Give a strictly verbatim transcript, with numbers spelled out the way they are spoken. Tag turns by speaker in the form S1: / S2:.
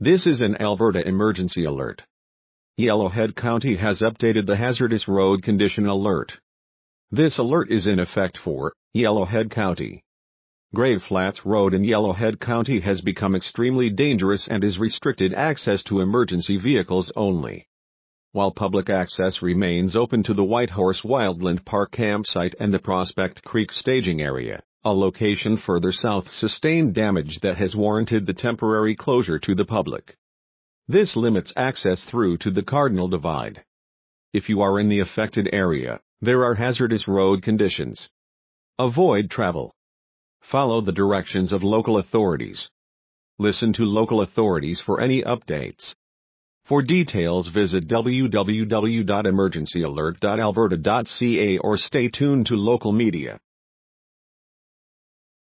S1: This is an Alberta emergency alert. Yellowhead County has updated the hazardous road condition alert. This alert is in effect for Yellowhead County. Grave Flats Road in Yellowhead County has become extremely dangerous and is restricted access to emergency vehicles only. While public access remains open to the Whitehorse Wildland Park campsite and the Prospect Creek staging area, a location further south sustained damage that has warranted the temporary closure to the public. This limits access through to the Cardinal Divide. If you are in the affected area, there are hazardous road conditions. Avoid travel. Follow the directions of local authorities. Listen to local authorities for any updates. For details, visit w w w dot emergency alert dot alberta dot c a or stay tuned to local media.